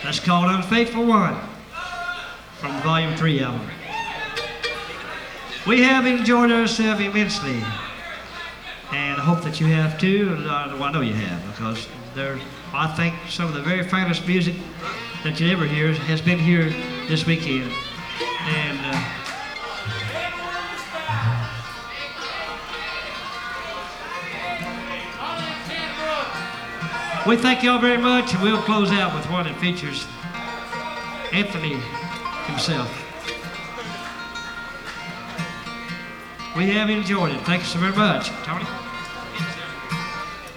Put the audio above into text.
That's called Unfaithful One from the Volume 3 album. We have enjoyed ourselves immensely, and I hope that you have too. And I know you have, because I think some of the very finest music that you ever hear has been here this weekend. And we thank y'all very much, and we'll close out with one that features Anthony himself. We have enjoyed it. Thank you so very much. Tony?